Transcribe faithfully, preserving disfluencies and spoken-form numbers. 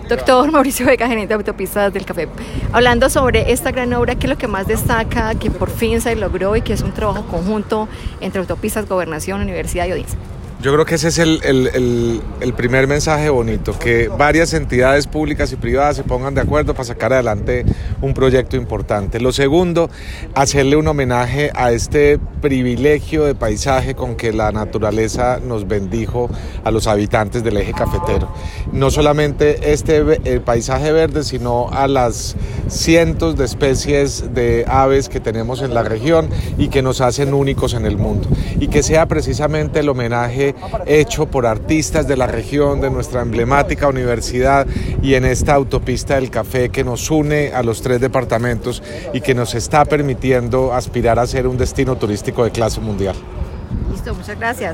Doctor Mauricio Vega, gerente de Autopistas del Café. Hablando sobre esta gran obra, ¿qué es lo que más destaca, que por fin se logró y que es un trabajo conjunto entre Autopistas, Gobernación, Universidad y ODINSA? Yo creo que ese es el, el, el, el primer mensaje bonito, que varias entidades públicas y privadas se pongan de acuerdo para sacar adelante un proyecto importante. Lo segundo, hacerle un homenaje a este privilegio de paisaje con que la naturaleza nos bendijo a los habitantes del eje cafetero. No solamente este el paisaje verde, sino a las cientos de especies de aves que tenemos en la región y que nos hacen únicos en el mundo. Y que sea precisamente el homenaje hecho por artistas de la región, de nuestra emblemática universidad y en esta autopista del café que nos une a los tres departamentos y que nos está permitiendo aspirar a ser un destino turístico de clase mundial. Listo, muchas gracias.